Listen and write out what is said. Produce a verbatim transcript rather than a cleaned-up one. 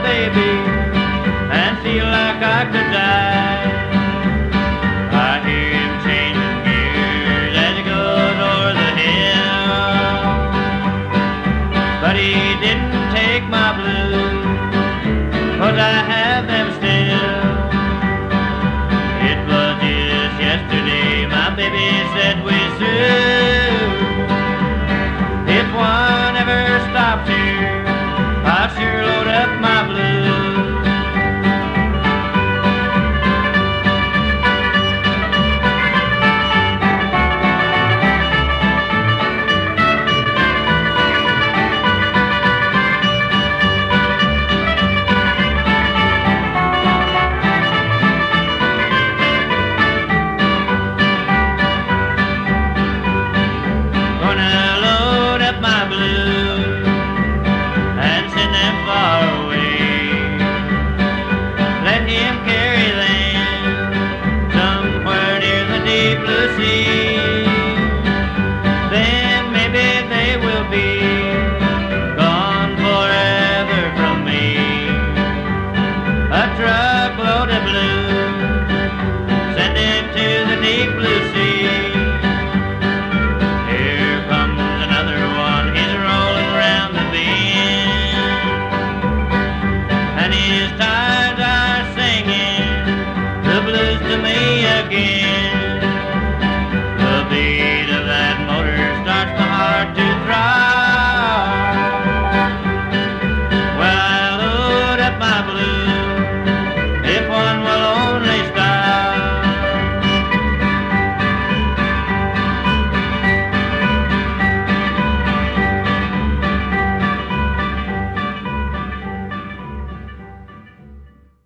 baby and feel like I could die. I hear him changing gears as he goes over the hill, but he didn't take my blues, 'cause I have them still. It was just yesterday my baby said we're through. If one ever stops here, I'll sure load up my blues. Blue.